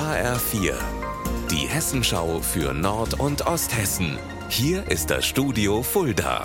HR4, die Hessenschau für Nord- und Osthessen. Hier ist das Studio Fulda.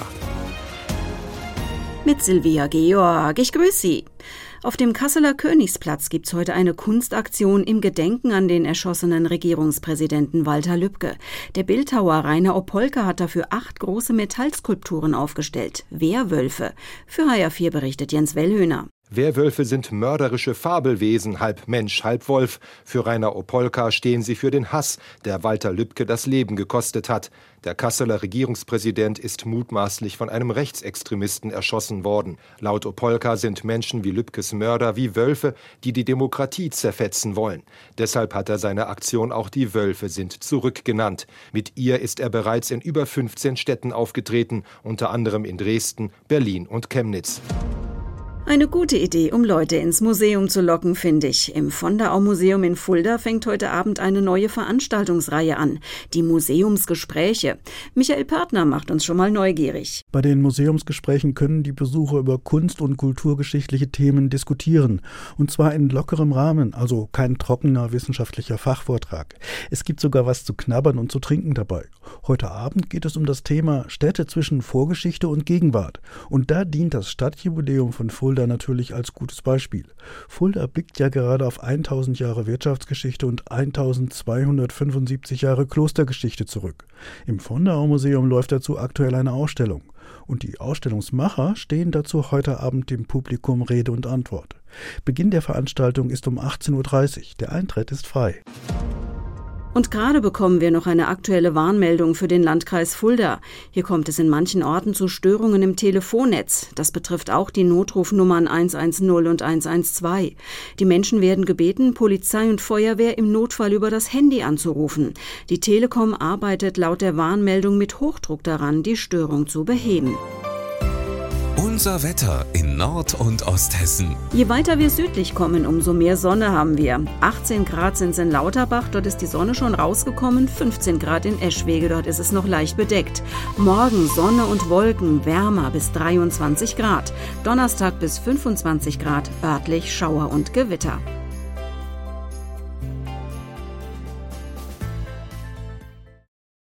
Mit Silvia Georg, ich grüße Sie. Auf dem Kasseler Königsplatz gibt's heute eine Kunstaktion im Gedenken an den erschossenen Regierungspräsidenten Walter Lübcke. Der Bildhauer Rainer Opolka hat dafür 8 große Metallskulpturen aufgestellt. Wehrwölfe. Für HR4 berichtet Jens Wellhöhner. Wehrwölfe sind mörderische Fabelwesen, halb Mensch, halb Wolf. Für Rainer Opolka stehen sie für den Hass, der Walter Lübcke das Leben gekostet hat. Der Kasseler Regierungspräsident ist mutmaßlich von einem Rechtsextremisten erschossen worden. Laut Opolka sind Menschen wie Lübkes Mörder wie Wölfe, die die Demokratie zerfetzen wollen. Deshalb hat er seine Aktion auch die Wölfe sind zurück genannt. Mit ihr ist er bereits in über 15 Städten aufgetreten, unter anderem in Dresden, Berlin und Chemnitz. Eine gute Idee, um Leute ins Museum zu locken, finde ich. Im Vonderau-Museum in Fulda fängt heute Abend eine neue Veranstaltungsreihe an. Die Museumsgespräche. Michael Pörtner macht uns schon mal neugierig. Bei den Museumsgesprächen können die Besucher über kunst- und kulturgeschichtliche Themen diskutieren. Und zwar in lockerem Rahmen, also kein trockener wissenschaftlicher Fachvortrag. Es gibt sogar was zu knabbern und zu trinken dabei. Heute Abend geht es um das Thema Städte zwischen Vorgeschichte und Gegenwart. Und da dient das Stadtjubiläum von Fulda natürlich als gutes Beispiel. Fulda blickt ja gerade auf 1000 Jahre Wirtschaftsgeschichte und 1275 Jahre Klostergeschichte zurück. Im Vonderau-Museum läuft dazu aktuell eine Ausstellung. Und die Ausstellungsmacher stehen dazu heute Abend dem Publikum Rede und Antwort. Beginn der Veranstaltung ist um 18:30 Uhr. Der Eintritt ist frei. Und gerade bekommen wir noch eine aktuelle Warnmeldung für den Landkreis Fulda. Hier kommt es in manchen Orten zu Störungen im Telefonnetz. Das betrifft auch die Notrufnummern 110 und 112. Die Menschen werden gebeten, Polizei und Feuerwehr im Notfall über das Handy anzurufen. Die Telekom arbeitet laut der Warnmeldung mit Hochdruck daran, die Störung zu beheben. Unser Wetter in Nord- und Osthessen. Je weiter wir südlich kommen, umso mehr Sonne haben wir. 18 Grad sind es in Lauterbach, dort ist die Sonne schon rausgekommen. 15 Grad in Eschwege, dort ist es noch leicht bedeckt. Morgen Sonne und Wolken, wärmer bis 23 Grad. Donnerstag bis 25 Grad, örtlich Schauer und Gewitter.